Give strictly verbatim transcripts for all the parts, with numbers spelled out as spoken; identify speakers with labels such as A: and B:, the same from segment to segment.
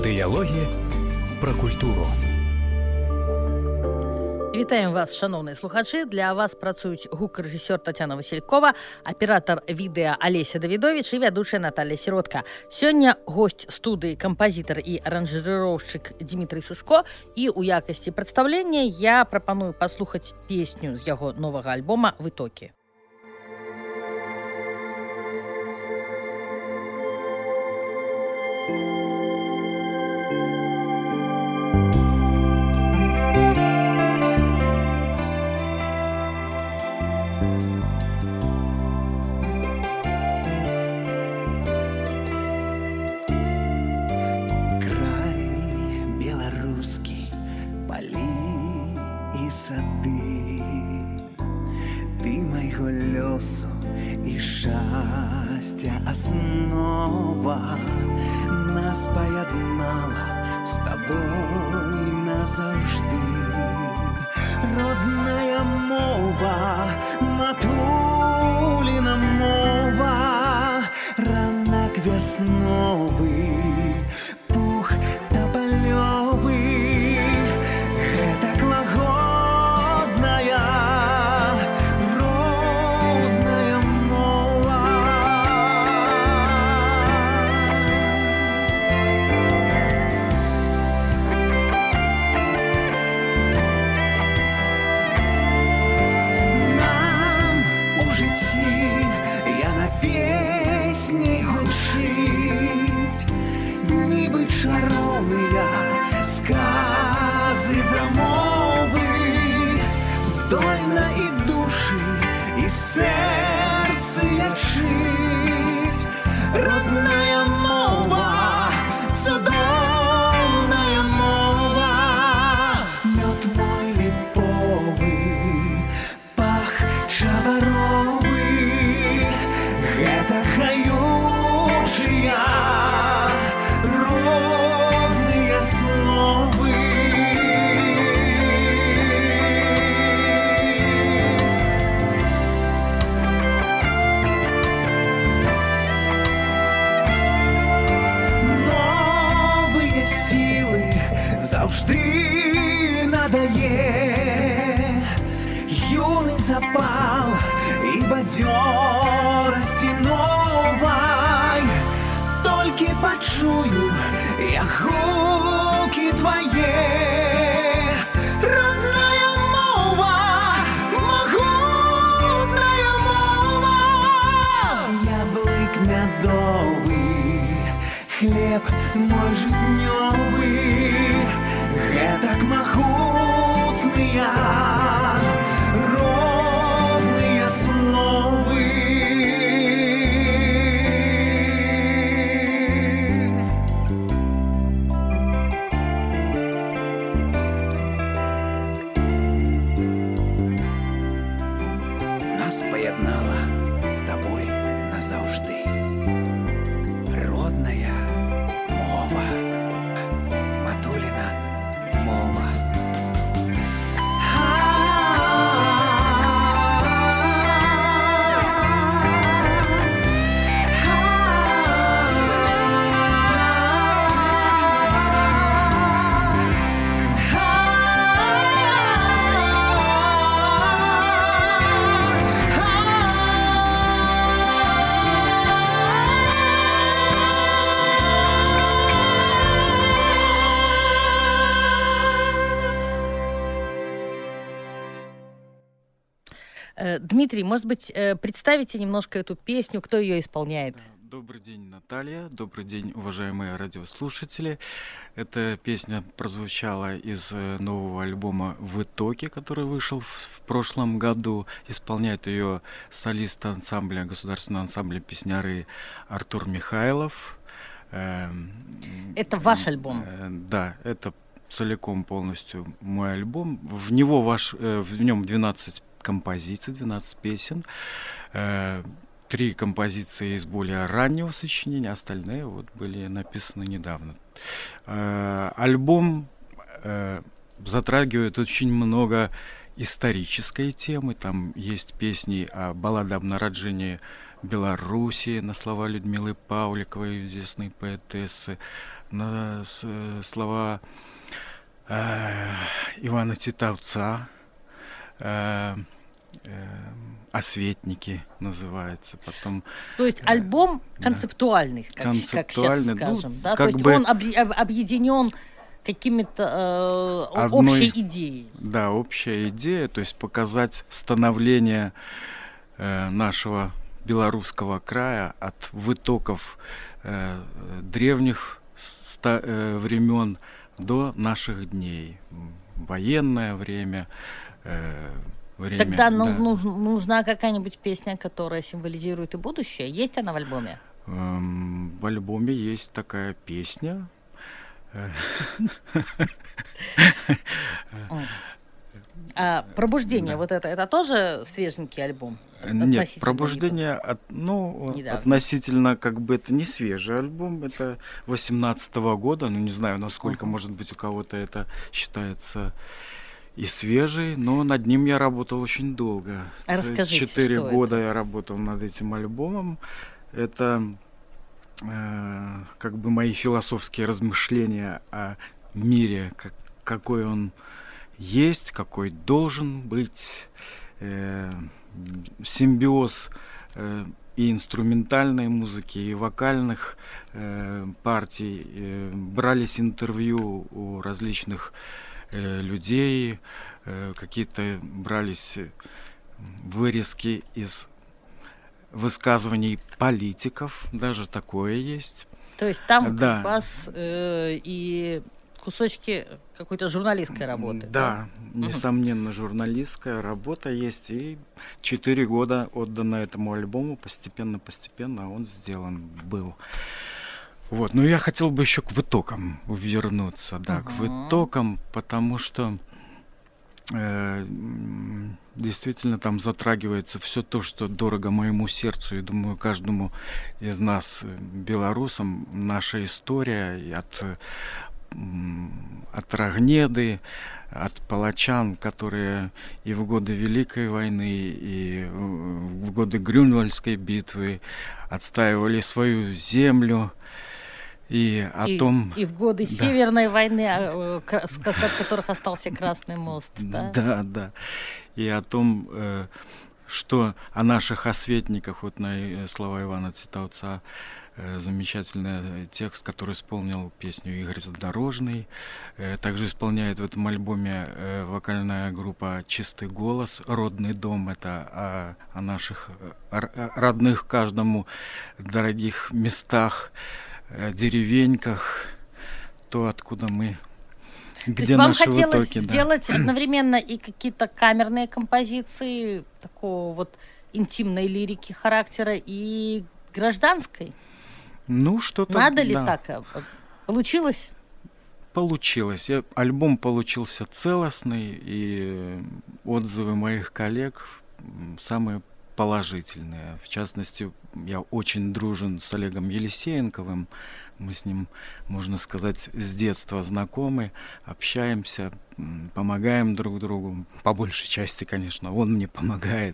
A: Дыялогі пра культуру.
B: Вітаем вас, шановныя слухачы. Для вас працуюць гукарэжысёр Тацяна Васількова, аператар відэа Алеся Давідовіч і вядучая Наталья Сіротка. Сёння госць студыі, кампазітар і аранжыроўшчык Дмітрый Сушко. І ў якасці прадстаўлення я прапаную паслухаць песню з яго новага альбома «Вытокі».
C: Основа нас поєднала з тобою назавжди. Родная мова, матулина мова, ранок весновый, пух тополевый, гэта клагодная родная мова. Нам у житті я на песні гучить, ніби чаровныя сказы замовы, здольна і душі, і серце ячить. Родная мова, цудовная мова, мёд мой ліповый, пах чабаровый, гэта хаючыя родныя словы. Новыя сілы заўжды надае, юны запал і бадзёрасці новай. Толькі пачую я гукі твае. Родная мова, магутная мова, яблык мядовы, хлеб мой жытнёвы, гэтак магутныя родныя словы. Нас поєднала з тобою назавжди родная мова, матулина мова.
B: Дмитрий, может быть, представите немножко эту песню, кто ее исполняет?
D: Добрый день, Наталья. Добрый день, уважаемые радиослушатели. Эта песня прозвучала из нового альбома «Вытоки», который вышел в прошлом году. Исполняет ее солист ансамбля, государственного ансамбля «Песняры» Артур Михайлов.
B: Это ваш альбом?
D: Да, это целиком полностью мой альбом. В него ваш, в нем двенадцать композиций, двенадцать песен. Три композиции из более раннего сочинения, остальные вот были написаны недавно. Альбом затрагивает очень много исторической темы. Там есть песни о балладе об народжении Беларуси на слова Людмилы Павликовой, известной поэтессы, на с, слова э, Ивана Цветаевца, э, э, «Осветники» называется. Потом,
B: То есть альбом концептуальный, как,
D: концептуальный,
B: как сейчас скажем.
D: ну,
B: Да?
D: как
B: То есть
D: бы
B: он об, об, объединен какими-то э,
D: одной,
B: общей идеей.
D: Да, общая идея, то есть показать становление э, нашего белорусского края от вытоков э, древних ста, э, времен до наших дней. Военное время, э, время.
B: Тогда
D: да.
B: нуж, нужна какая-нибудь песня, которая символизирует и будущее. Есть она в альбоме?
D: Эм, в альбоме есть такая песня.
B: А «Пробуждение»,
D: Да.
B: вот это, это тоже свеженький альбом?
D: Нет, «Пробуждение», от, ну,
B: недавно.
D: Относительно, как бы, это не свежий альбом, это восемнадцатого года, ну, не знаю, насколько,
B: Uh-huh.
D: может быть, у кого-то это считается и свежий, но над ним я работал очень долго.
B: А расскажите,
D: Четыре
B: что
D: года
B: это?
D: я работал над этим альбомом. Это э, как бы мои философские размышления о мире, как, какой он есть, какой должен быть, э, симбиоз э, и инструментальной музыки, и вокальных э, партий. Э, брались интервью у различных э, людей, э, какие-то брались вырезки из высказываний политиков, даже такое есть.
B: То есть там
D: Да.
B: как раз э, и кусочки какой-то журналистской работы.
D: Да, несомненно, журналистская работа есть, и четыре года отдано этому альбому, постепенно-постепенно он сделан был. Вот, но я хотел бы еще к вытокам вернуться, да, к
B: Ага.
D: вытокам, потому что э, действительно там затрагивается все то, что дорого моему сердцу, и думаю, каждому из нас, белорусам, наша история и от от Рогнеды, от палачан, которые и в годы Великой войны, и в годы Грюнвальдской битвы отстаивали свою землю, и о
B: и,
D: том...
B: И в годы
D: да.
B: Северной войны, а, к- с от которых остался Красный мост. Да,
D: Да, да. И о том, э, что о наших осветниках, вот на слова Ивана Цветаевца, замечательный текст, который исполнил песню Игорь Задорожный. Также исполняет в этом альбоме вокальная группа «Чистый голос». «Родный дом» — это о, о наших родных каждому дорогих местах, деревеньках, то, откуда мы,
B: То
D: где
B: есть вам
D: наши
B: хотелось
D: вытоки.
B: сделать
D: Да.
B: одновременно и какие-то камерные композиции, такого вот интимной лирики характера, и гражданской?
D: Ну, что-то...
B: Надо ли
D: да.
B: так? Получилось?
D: Получилось. Я, альбом получился целостный, и отзывы моих коллег самые положительные. В частности, я очень дружен с Олегом Елисеенковым. Мы с ним, можно сказать, с детства знакомы, общаемся, помогаем друг другу. По большей части, конечно, он мне помогает.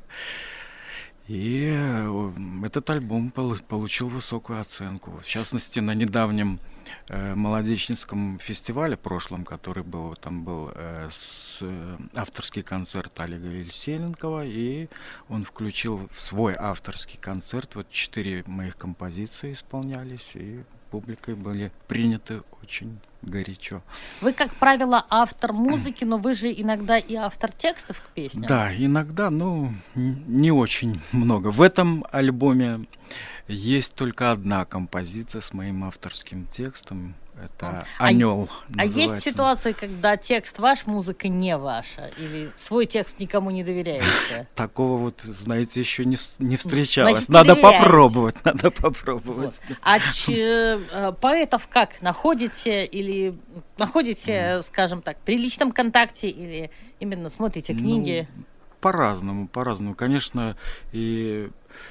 D: И этот альбом получил высокую оценку. В частности, на недавнем э, молодечническом фестивале прошлом, который был, там был э, с, э, авторский концерт Олега Елисеенкова, и он включил в свой авторский концерт, вот четыре моих композиции исполнялись, и публикой были приняты очень горячо.
B: Вы, как правило, автор музыки, но вы же иногда и автор текстов к песням.
D: Да, иногда, ну, не очень много. В этом альбоме есть только одна композиция с моим авторским текстом. Это
B: А,
D: «Анёл»
B: А есть
D: называется.
B: ситуации, когда текст ваш, музыка не ваша? Или свой текст никому не доверяете?
D: Такого вот, знаете, еще не, с- не встречалось.
B: Значит, не
D: Надо
B: доверяете.
D: попробовать, надо попробовать.
B: Вот. А ч- э, поэтов как? Находите или находите, скажем так, при личном контакте или именно смотрите книги?
D: Ну, по-разному, по-разному. Конечно, и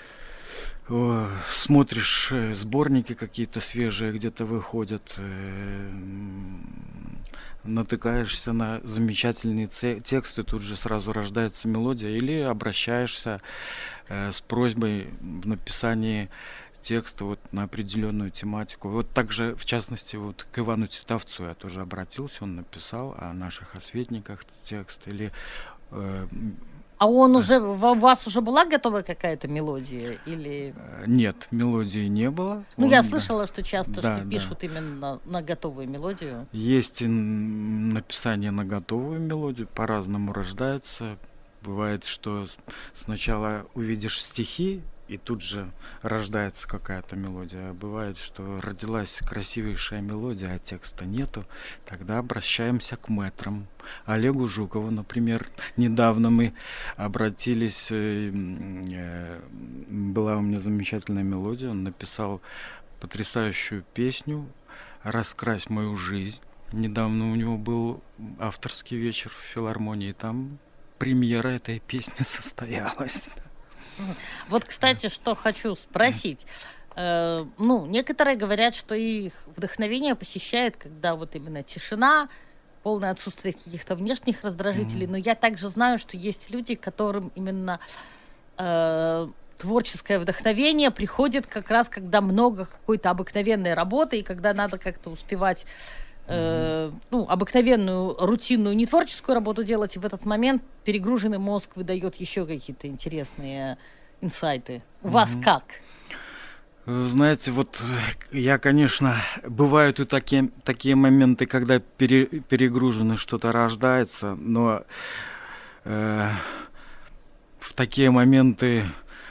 D: о, смотришь э, сборники какие-то свежие, где-то выходят, э, м, натыкаешься на замечательные це- тексты, тут же сразу рождается мелодия, или обращаешься э, с просьбой в написании текста вот на определенную тематику. Вот также, в частности, вот к Ивану Титовцу я тоже обратился, он написал о наших осветниках текст, или э,
B: А он уже, у вас уже была готовая какая-то мелодия? Или...
D: э, нет, мелодии не было.
B: Ну,
D: Он,
B: я
D: да,
B: слышала, что часто
D: да,
B: что
D: да.
B: пишут именно на готовую мелодию.
D: Есть и н- написание на готовую мелодию, по-разному рождается. Бывает, что с- сначала увидишь стихи, и тут же рождается какая-то мелодия. А бывает, что родилась красивейшая мелодия, а текста нету. Тогда обращаемся к мэтрам. Олегу Жукову, например, недавно мы обратились, э, м, э, была у меня замечательная мелодия, он написал потрясающую песню «Раскрась мою жизнь». Недавно у него был авторский вечер в филармонии, и там премьера этой песни состоялась.
B: Вот, кстати, что хочу спросить. Э, ну, некоторые говорят, что их вдохновение посещает, когда вот именно тишина, полное отсутствие каких-то внешних раздражителей. Но я также знаю, что есть люди, которым именно э, творческое вдохновение приходит как раз, когда много какой-то обыкновенной работы, и когда надо как-то успевать э, ну, обыкновенную, рутинную, не творческую работу делать, и в этот момент перегруженный мозг выдает еще какие-то интересные инсайты. У вас
D: Мгм.
B: как?
D: Знаете, вот э, я, конечно, бывают и такие, такие моменты, когда пере- перегружено что-то рождается, но э, в такие моменты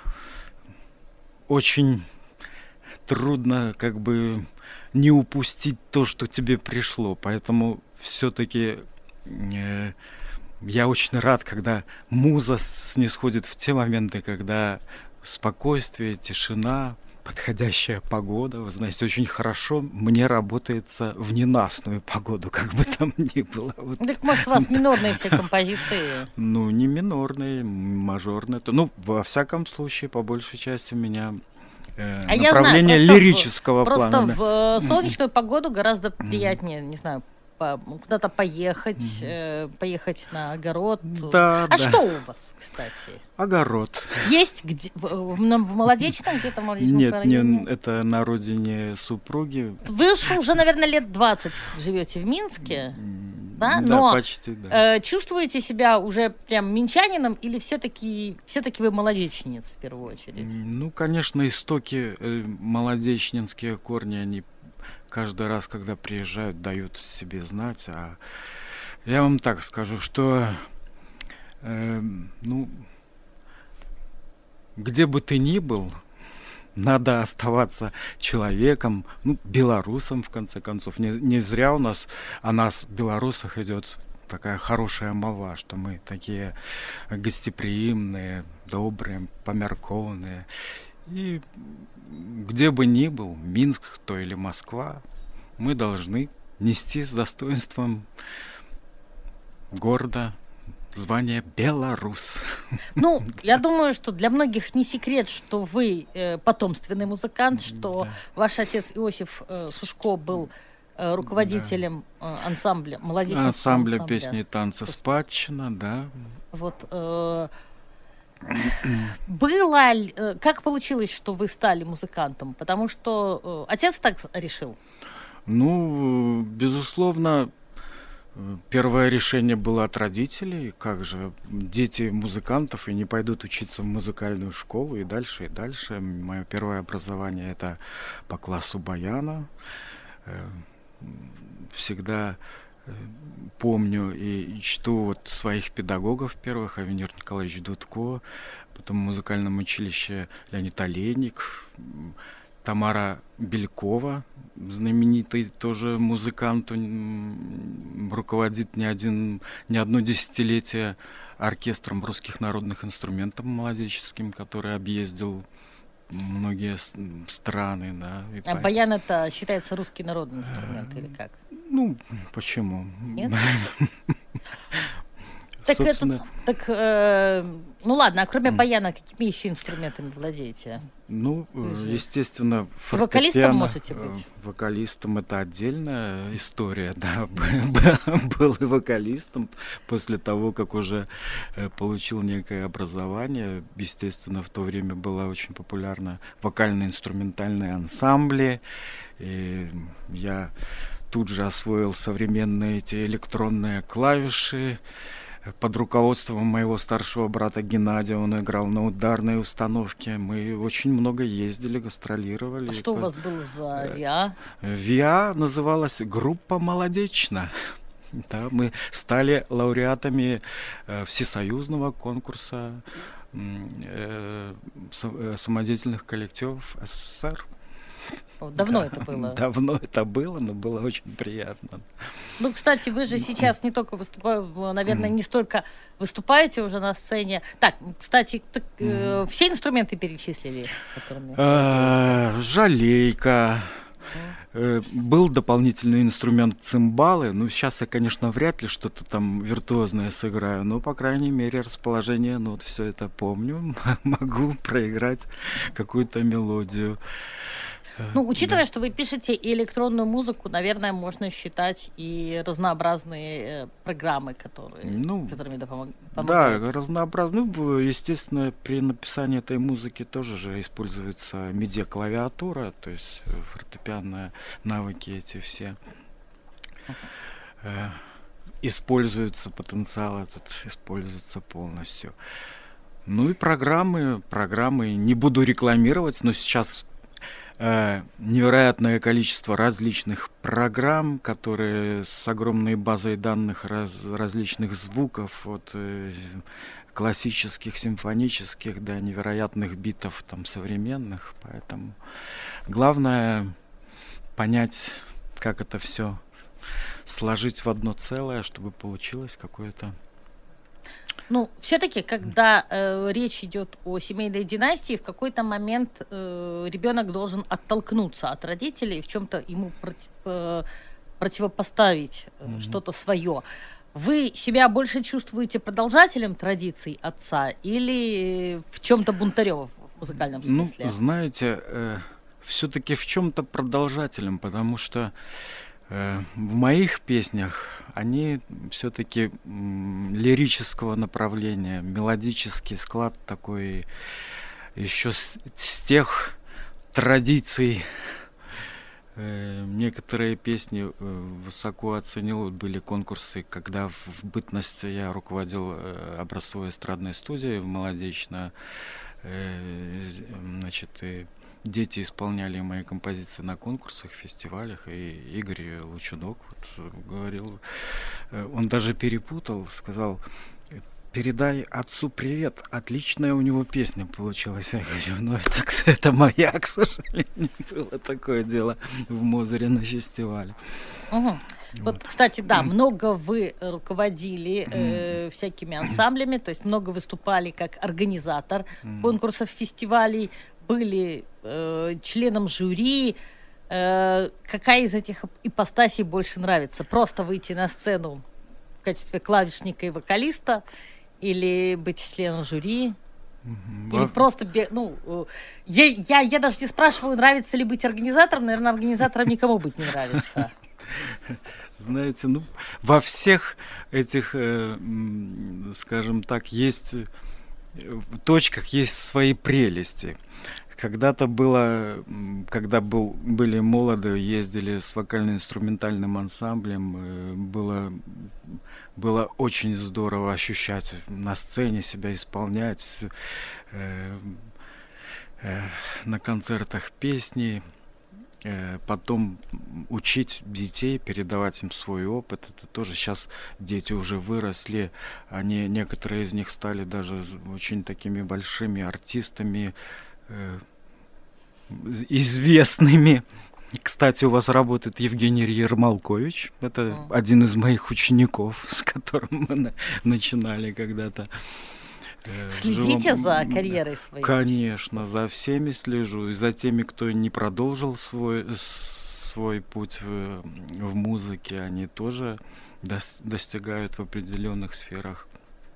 D: очень трудно как бы не упустить то, что тебе пришло. Поэтому все-таки э, я очень рад, когда муза снисходит в те моменты, когда спокойствие, тишина, подходящая погода. Вы знаете, очень хорошо мне работается в ненастную погоду, как бы там ни было. Вот.
B: Так, может, у вас минорные все композиции?
D: Ну, не минорные, мажорные. то- Ну, во всяком случае, по большей части у меня э,
B: А я знаю,
D: направление
B: просто в-
D: лирического
B: Просто
D: плана. да.
B: в э, солнечную погоду гораздо приятнее, не знаю, по- куда-то поехать, э, поехать на огород.
D: Да,
B: А
D: да.
B: что у вас, кстати?
D: Огород.
B: Есть где, в, в- на- в Молодечном, где-то в Молодечном
D: Нет, не,
B: районе?
D: это на родине супруги.
B: Вы уж уже, наверное, лет двадцать живете в Минске,
D: М,
B: да?
D: Да,
B: Но
D: почти, да.
B: э, чувствуете себя уже прям минчанином или все-таки все-таки вы молодечнец в первую очередь?
D: М, Ну, конечно, истоки, э, молодечнинские корни, они каждый раз, когда приезжают, дают о себе знать. А я вам так скажу, что, э, ну, где бы ты ни был, надо оставаться человеком, ну, белорусом, в конце концов. Не, не зря у нас о нас, белорусах, идет такая хорошая молва, что мы такие гостеприимные, добрые, помяркованные. И где бы ни был, Минск, то или Москва, мы должны нести с достоинством гордо звание белорус.
B: Ну, я думаю, что для многих не секрет, что вы э, потомственный музыкант, что
D: Да.
B: ваш отец Иосиф э, Сушко был э, руководителем э, ансамбля, молодечного
D: Ансамбля
B: ансамбля.
D: песни и танца «Спадщина», да.
B: Вот, э, было ли- э, как получилось, что вы стали музыкантом? Потому что э, отец так с- решил.
D: Ну, безусловно, э, первое решение было от родителей. Как же дети музыкантов и не пойдут учиться в музыкальную школу и дальше, и дальше. Мое первое образование это по классу баяна. Э, Всегда э, помню и чту вот своих педагогов первых, Авенир Николаевич Дудко, потом в музыкальном училище Леонид Олейник, м, Тамара Белькова, знаменитый тоже музыкант, м, руководит не, один, не одно десятилетие оркестром русских народных инструментов молодеческим, который объездил многие с- страны. Да, и
B: А
D: по-
B: баян это считается русский народный инструмент или как?
D: Ну, почему?
B: Нет? Так,
D: Собственно,
B: этот, так э, ну ладно, а кроме
D: М.
B: баяна, какими еще инструментами владеете?
D: ну, э,
B: Вы же
D: естественно,
B: и вокалистом
D: фортепиано,
B: можете
D: э,
B: быть?
D: вокалистом это отдельная история, да. Б- Был и вокалистом после того, как уже э, получил некое образование. Естественно, в то время было очень популярно вокально-инструментальные ансамбли. И я тут же освоил современные эти электронные клавиши. Под руководством моего старшего брата Геннадия он играл на ударной установке. Мы очень много ездили, гастролировали.
B: А что у
D: По-
B: вас было за
D: э,
B: ВИА?
D: ВИА называлась «Группа молодечна». Да, мы стали лауреатами э, всесоюзного конкурса м, э, со- э, самодеятельных коллективов СССР.
B: О, Давно
D: Да,
B: это было?
D: давно это было, но было очень приятно.
B: Ну, кстати, вы же сейчас не только выступаете, наверное, не столько выступаете уже на сцене. Так, кстати, так, э, все инструменты перечислили, которыми владеете?
D: Э, Жалейка.
B: Мгм.
D: Э, Был дополнительный инструмент цимбалы. Ну, сейчас я, конечно, вряд ли что-то там виртуозное сыграю, но, по крайней мере, расположение нот, все это помню. Могу проиграть какую-то мелодию. Э,
B: Ну,
D: да.
B: учитывая, что вы пишете и электронную музыку, наверное, можно считать и разнообразные э, программы, которые,
D: Ну,
B: которыми допомог-
D: Да,
B: помогают.
D: разнообразно. Ну, естественно, при написании этой музыки тоже же используется медиа-клавиатура, то есть э, фортепианные навыки эти все. Э, Используется потенциал этот, используется полностью. Ну и программы, программы не буду рекламировать, но сейчас э, невероятное количество различных программ, которые с огромной базой данных раз- различных звуков, от э, классических, симфонических до невероятных битов там современных. Поэтому главное понять, как это все сложить в одно целое, чтобы получилось какое-то.
B: Ну, все-таки, когда э, речь идет о семейной династии, в какой-то момент э, ребенок должен оттолкнуться от родителей и в чем-то ему проти- э, противопоставить э,
D: Мгм.
B: что-то свое. Вы себя больше чувствуете продолжателем традиций отца или в чем-то бунтарем в музыкальном
D: Ну,
B: смысле?
D: знаете, все-таки в чем-то продолжателем, потому что э, в моих песнях они все-таки лирического направления, мелодический склад такой еще с, с тех традиций. Э, Некоторые песни э, высоко оценил. Вот были конкурсы, когда в, в бытность я руководил э, образцовой эстрадной студией в Молодечно. Э, з- Значит, и дети исполняли мои композиции на конкурсах, фестивалях. И Игорь Лучунок вот, э, говорил, э, он даже перепутал, сказал: передай отцу привет, отличная у него песня получилась. Я говорю, ну это, к- это моя, к сожалению, было такое дело в Мозыре на фестивале.
B: Мгм. Вот,
D: Вот.
B: кстати, да, много вы руководили э, всякими ансамблями, то есть много выступали как организатор
D: М.
B: конкурсов, фестивалей, были э, членом жюри. Э, какая из этих ипостасей больше нравится? Просто выйти на сцену в качестве клавишника и вокалиста или быть членом жюри?
D: Мгм.
B: Или
D: Во-
B: просто, бе- ну, э, я, я, я даже не спрашиваю, нравится ли быть организатором, наверное, организатором никому быть не нравится.
D: Знаете, ну, во всех этих, э, м, скажем так, есть э, в точках есть свои прелести. Когда-то было, м, когда был, были молоды, ездили с вокально-инструментальным ансамблем, э, было, было очень здорово ощущать на сцене себя, исполнять э, э, на концертах песни. Э, Потом м, учить детей, передавать им свой опыт. Это тоже сейчас дети уже выросли. Они, некоторые из них стали даже з- очень такими большими артистами, э, з- известными. Кстати, у вас работает Евгений Ермолкович. Это
B: М.
D: один из моих учеников, с которым мы на- начинали когда-то. э, в
B: Следите
D: живом-
B: за
D: м,
B: карьерой своей?
D: Конечно, за всеми слежу. И за теми, кто не продолжил свой, свой путь в, в музыке, они тоже дос- достигают в определенных сферах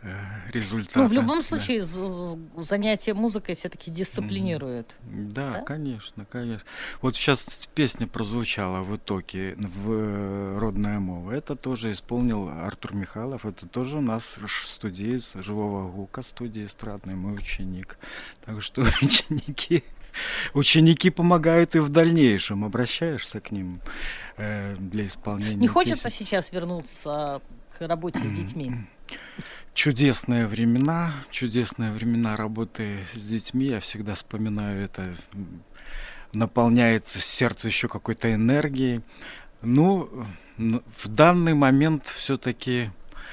D: результата.
B: Ну, в любом
D: да.
B: случае, з- занятие музыкой все-таки дисциплинирует.
D: Да,
B: Да?
D: конечно, конечно. Вот сейчас песня прозвучала в итоге в «Родная мова». Это тоже исполнил Артур Михайлов. Это тоже у нас студиец живого гука, студии эстрадной, мой ученик. Так что ученики... Ученики помогают и в дальнейшем. Обращаешься к ним э, для исполнения
B: Не хочется
D: песен.
B: сейчас вернуться к работе с детьми?
D: Чудесные времена, чудесные времена работы с детьми. Я всегда вспоминаю это. Наполняется сердце еще какой-то энергией. Ну, в данный момент все-таки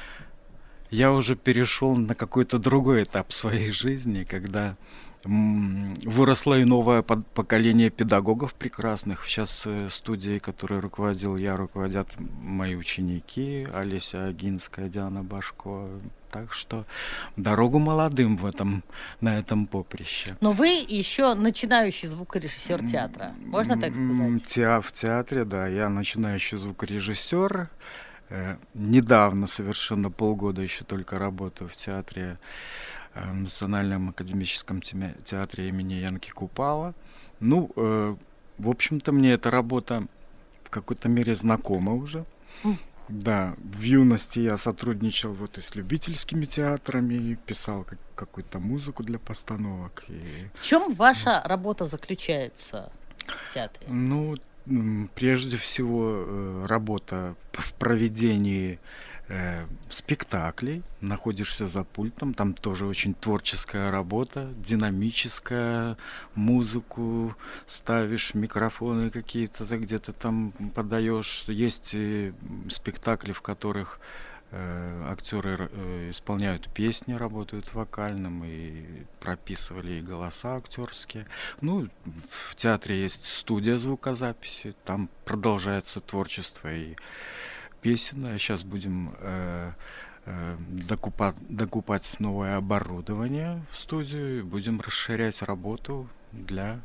D: я уже перешел на какой-то другой этап своей жизни, когда выросло и новое поколение педагогов прекрасных. Сейчас студией, которой руководил я, руководят мои ученики, Олеся Агинская, Диана Башко. Так что дорогу молодым в этом, на этом поприще.
B: Но вы еще начинающий звукорежиссер театра, можно так сказать?
D: Теа- в театре, да, я начинающий звукорежиссер. Э, недавно, совершенно полгода еще только работаю в театре, в Национальном академическом театре имени Янки Купала. Ну, э, в общем-то, мне эта работа в какой-то мере знакома уже. Mm. Да, в юности я сотрудничал вот и с любительскими театрами, писал как- какую-то музыку для постановок. И...
B: В чем ваша работа заключается в театре?
D: Ну, прежде всего, э, работа в проведении э, спектаклей. Находишься за пультом, там тоже очень творческая работа, динамическая, музыку ставишь, микрофоны какие-то где-то там подаешь. Есть и спектакли, в которых э, актеры э, исполняют песни, работают вокальным и прописывали и голоса актерские. Ну, в театре есть студия звукозаписи, там продолжается творчество и песен. А сейчас будем э, э, докупать, докупать новое оборудование в студию, будем расширять работу для...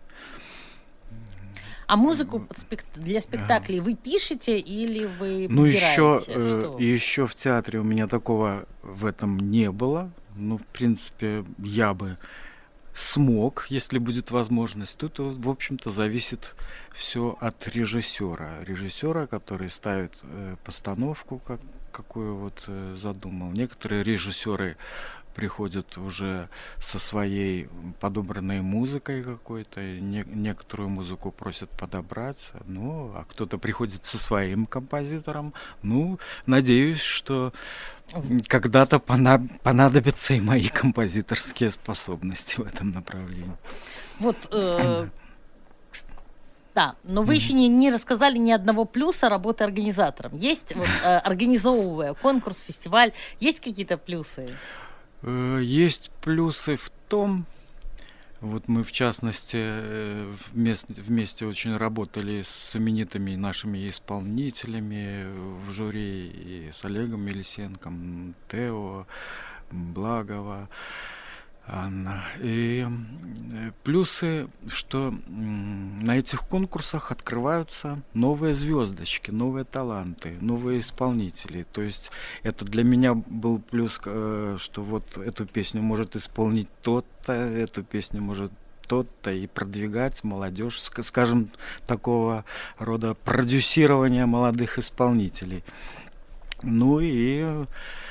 B: А музыку для спектаклей вы пишете или вы
D: Ну, еще,
B: Что?
D: э, еще в театре у меня такого в этом не было. Ну, в принципе, я бы смог, если будет возможность. Тут, в общем-то, зависит все от режиссера. Режиссера, который ставит э, постановку, как, какую вот э, задумал. Некоторые режиссеры приходят уже со своей подобранной музыкой какой-то, не, некоторую музыку просят подобрать, ну, а кто-то приходит со своим композитором. Ну, надеюсь, что когда-то пона- понадобятся и мои композиторские способности в этом направлении.
B: Вот, э, да, но вы еще не, не рассказали ни одного плюса работы организатором. Есть, вот, э, организовывая конкурс, фестиваль, есть какие-то плюсы?
D: Есть плюсы в том, вот мы в частности вместе, вместе очень работали с именитыми нашими исполнителями в жюри, и с Олегом Елисенком, Тео, Благова, Анна. И плюсы, что на этих конкурсах открываются новые звездочки, новые таланты, новые исполнители. То есть это для меня был плюс, что вот эту песню может исполнить тот-то, эту песню может тот-то, и продвигать молодежь, скажем, такого рода продюсирование молодых исполнителей. Ну и...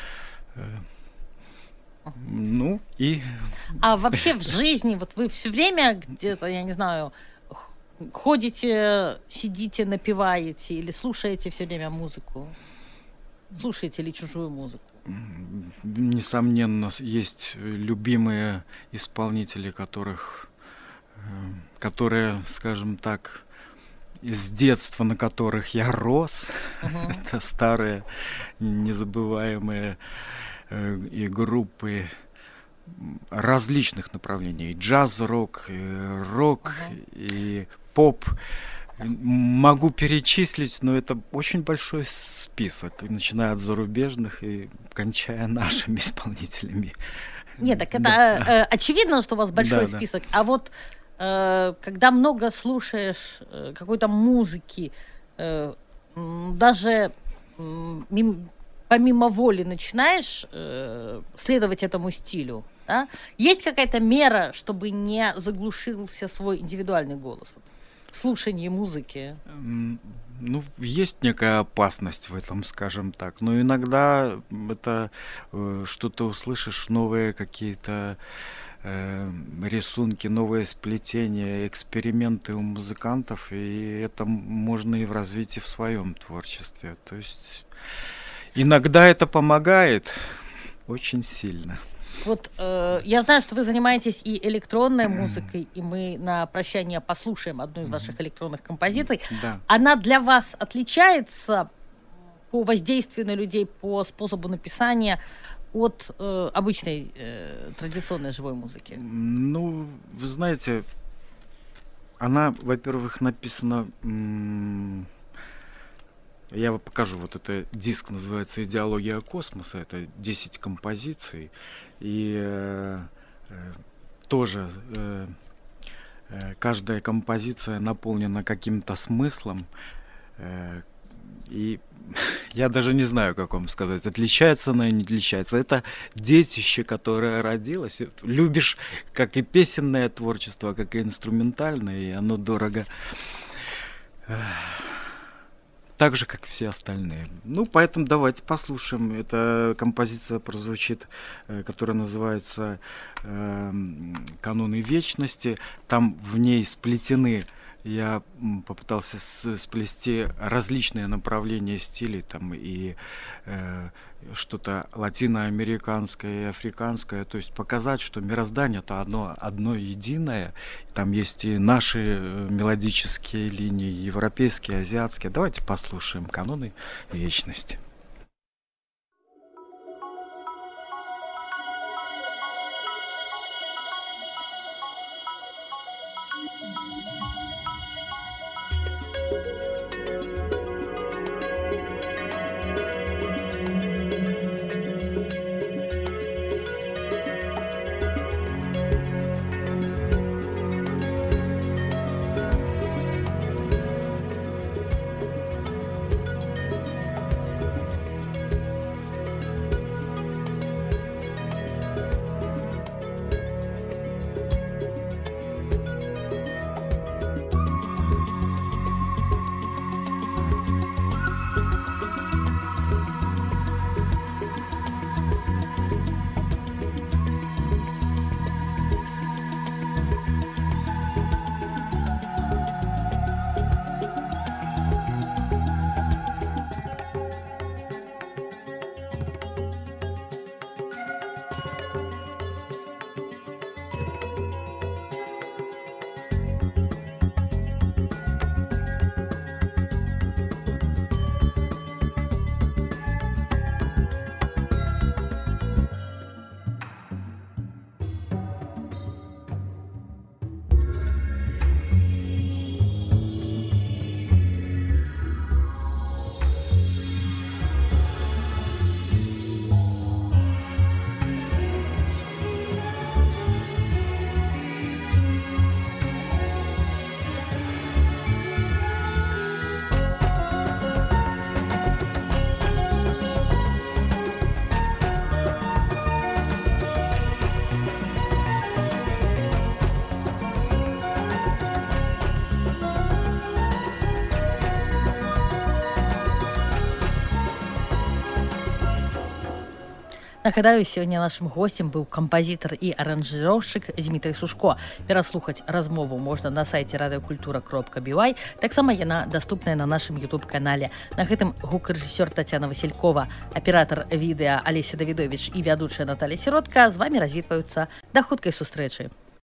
D: Ну и...
B: А вообще в жизни, вот вы все время где-то, я не знаю, ходите, сидите, напеваете или слушаете все время музыку? Слушаете ли чужую музыку?
D: Несомненно, есть любимые исполнители, которых, которые, скажем так, из детства, на которых я рос. Uh-huh. Это старые, незабываемые и группы различных направлений. И джаз, рок, и рок, uh-huh. и поп. Могу перечислить, но это очень большой список, начиная от зарубежных и кончая нашими исполнителями.
B: Нет, так это да. э, очевидно, что у вас большой да, список. Да. А вот э, когда много слушаешь э, какой-то музыки, э, даже э, мим, помимо воли начинаешь э, следовать этому стилю, да? Есть какая-то мера, чтобы не заглушился свой индивидуальный голос вот, в слушании музыки?
D: Ну, есть некая опасность в этом, скажем так. Но иногда это э, что-то услышишь, новые какие-то э, рисунки, новые сплетения, эксперименты у музыкантов, и это можно и в развитии в своем творчестве. То есть иногда это помогает очень сильно.
B: Вот э, я знаю, что вы занимаетесь и электронной музыкой, и мы на прощание послушаем одну из ваших электронных композиций.
D: Да.
B: Она для вас отличается по воздействию на людей, по способу написания от э, обычной э, традиционной живой музыки?
D: Ну, вы знаете, она, во-первых, написана... М- Я вам покажу, вот это диск называется «Идеология космоса», это десять композиций, и э, э, тоже э, э, каждая композиция наполнена каким-то смыслом, э, и я даже не знаю, как вам сказать, отличается она или не отличается. Это детище, которое родилось. Любишь как и песенное творчество, как и инструментальное, и оно дорого. Так же, как и все остальные. Ну, поэтому давайте послушаем. Эта композиция прозвучит, которая называется э, «Каноны вечности». Там в ней сплетены, я попытался сплести различные направления стилей, там и э, что-то латиноамериканское и африканское, то есть показать, что мироздание это одно, одно единое. Там есть и наши мелодические линии, европейские, азиатские. Давайте послушаем «Каноны вечности».
B: Нагадаю, сёння нашим гостем быў кампазітар і аранжыроўшчык Дзмітрый Сушко. Пераслухаць размову можна на сайце радыёкультура кропка би вай. Таксама яна даступная на нашым ютуб-канале. На гэтым гукарэжысёр Тацяна Васількова, аператар відэа Алеся Давідовіч і вядучая Наталя Сіротка з вамі развітваюцца. Да хуткай сустрэчы.